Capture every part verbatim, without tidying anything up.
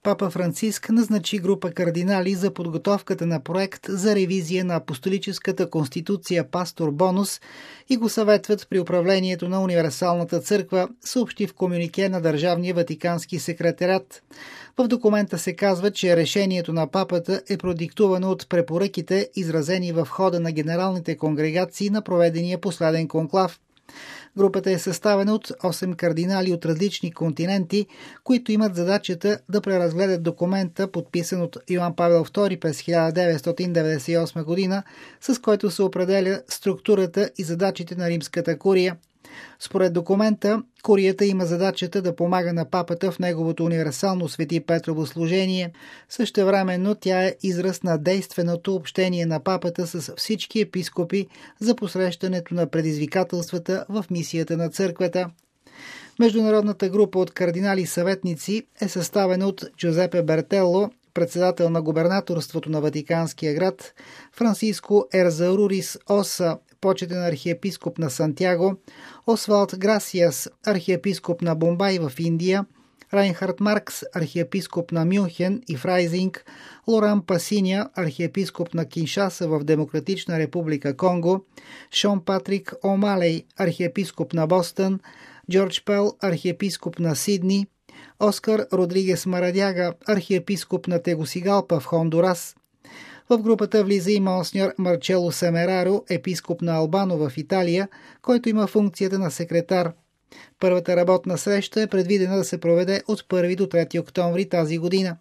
Папа Франциск назначи група кардинали за подготовката на проект за ревизия на апостолическата конституция Пастор Бонус и го съветват при управлението на Универсалната църква, съобщи в комюнике на Държавния ватикански секретариат. В документа се казва, че решението на папата е продиктувано от препоръките, изразени в хода на генералните конгрегации на проведения последен конклав. Групата е съставена от осем кардинали от различни континенти, които имат задачата да преразгледат документа, подписан от Йоан Павел втори през хиляда деветстотин деветдесет и осма година, с който се определя структурата и задачите на Римската курия. Според документа, курията има задачата да помага на папата в неговото универсално Свети Петрово служение. Същевременно тя е израз на действеното общение на папата с всички епископи за посрещането на предизвикателствата в мисията на църквата. Международната група от кардинали-съветници е съставена от Джузепе Бертелло, председател на губернаторството на Ватиканския град, Франциско Ерзарурис Оса, почетен архиепископ на Сантяго, Освалд Грасиас, архиепископ на Бомбай в Индия, Райнхард Маркс, архиепископ на Мюнхен и Фрайзинг, Лоран Пасиня, архиепископ на Киншаса в Демократична република Конго, Шон Патрик Омалей, архиепископ на Бостън, Джордж Пел, архиепископ на Сидни, Оскар Родригес Марадяга, архиепископ на Тегусигалпа в Хондурас. В групата влиза и монсеньор Марчело Семераро, епископ на Албано в Италия, който има функцията на секретар. Първата работна среща е предвидена да се проведе от първи до трети октомври тази година.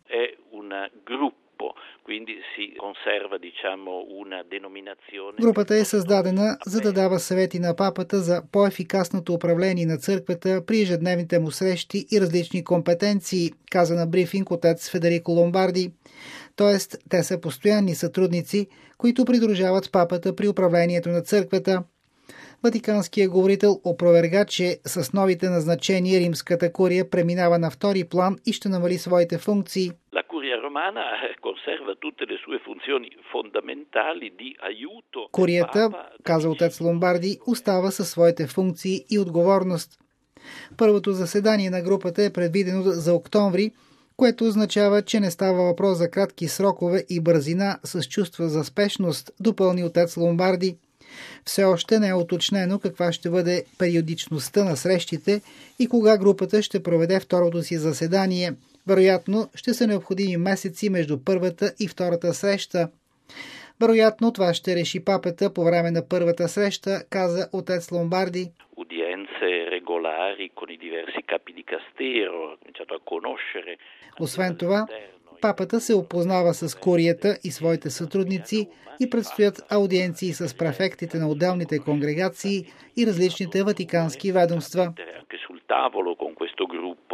Групата е създадена, за да дава съвети на папата за по-ефикасното управление на църквата при ежедневните му срещи и различни компетенции, каза на брифинг отец Федерико Ломбарди. Тоест, те са постоянни сътрудници, които придружават папата при управлението на църквата. Ватиканският говорител опроверга, че с новите назначения римската курия преминава на втори план и ще намали своите функции. Курията, каза отец Ломбарди, остава със своите функции и отговорност. Първото заседание на групата е предвидено за октомври, което означава, че не става въпрос за кратки срокове и бързина с чувство за спешност, допълни отец Ломбарди. Все още не е уточнено каква ще бъде периодичността на срещите и кога групата ще проведе второто си заседание. Вероятно ще са необходими месеци между първата и втората среща. Вероятно това ще реши папата по време на първата среща, каза отец Ломбарди. Освен това, папата се опознава с курията и своите сътрудници и предстоят аудиенции с префектите на отделните конгрегации и различните ватикански ведомства.